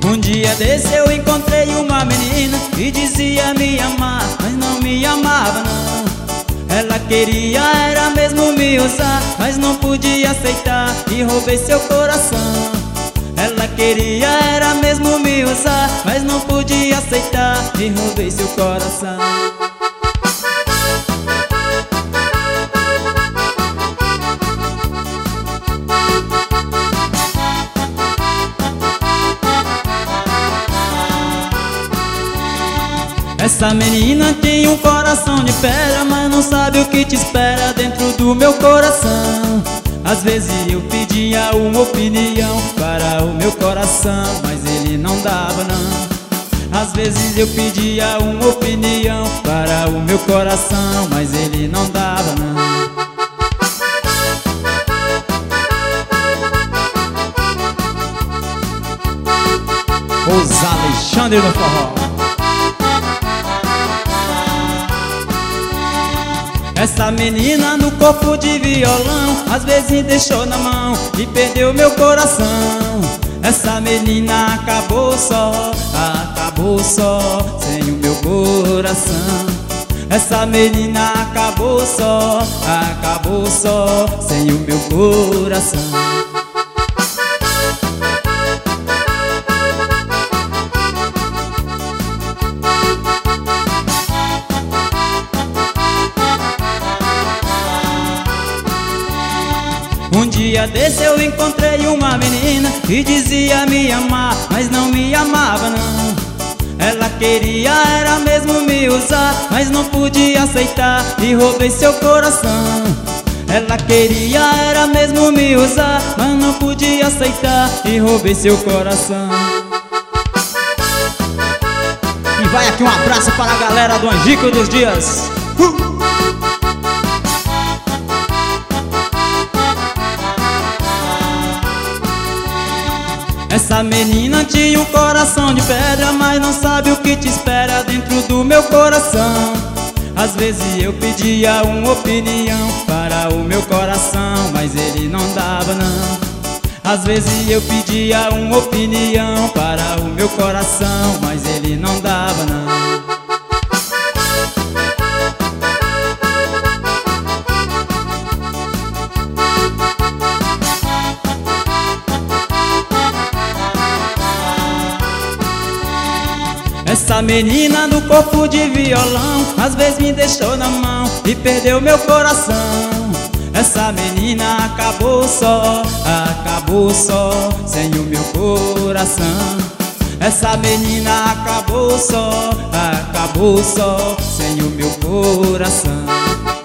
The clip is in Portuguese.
Um dia desse eu encontrei uma menina que dizia me amar, mas não me amava não. Ela queria era mesmo me usar, mas não podia aceitar e roubei seu coração. Ela queria era mesmo me usar, mas não podia aceitar e roubei seu coração. Essa menina tem um coração de pedra, mas não sabe o que te espera dentro do meu coração. Às vezes eu pedia uma opinião para o meu coração, mas ele não dava não. Às vezes eu pedia uma opinião para o meu coração, mas ele não dava não. Os Alexandre do Forró. Essa menina no corpo de violão, às vezes deixou na mão e perdeu meu coração. Essa menina acabou só, sem o meu coração. Essa menina acabou só, sem o meu coração. Um dia desse eu encontrei uma menina que dizia me amar, mas não me amava não. Ela queria era mesmo me usar, mas não podia aceitar e roubei seu coração. Ela queria era mesmo me usar, mas não podia aceitar e roubei seu coração. E vai aqui um abraço para a galera do Angico dos Dias. Essa menina tinha um coração de pedra, mas não sabe o que te espera dentro do meu coração. Às vezes eu pedia uma opinião para o meu coração, mas ele não dava não. Às vezes eu pedia uma opinião para o meu coração, mas ele não dava não. Essa menina no corpo de violão, às vezes me deixou na mão e perdeu meu coração. Essa menina acabou só, sem o meu coração. Essa menina acabou só, sem o meu coração.